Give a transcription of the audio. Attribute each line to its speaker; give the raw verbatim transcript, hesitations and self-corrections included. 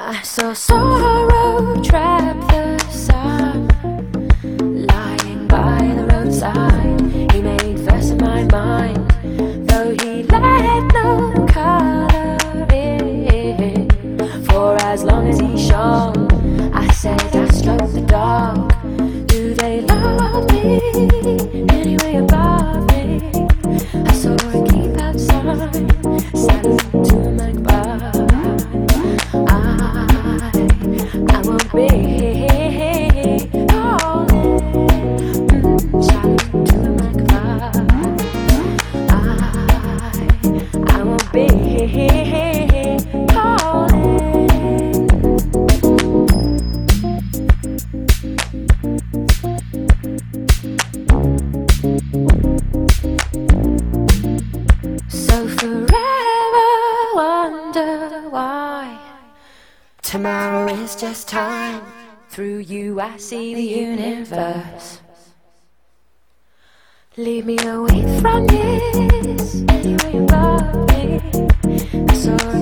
Speaker 1: I saw sorrow trap the sun, lying by the roadside. He made verse in my mind, though he let no colour in. For as long as he shone, I said I stroked the dog. Do they love me anyway above me? I saw her keep outside, standing to a magpie. I, I won't be calling, mm, shouting to a magpie. I, I won't be calling. So forever wonder why tomorrow is just time. Through you I see the universe. Leave me away from this, anyway above me. I saw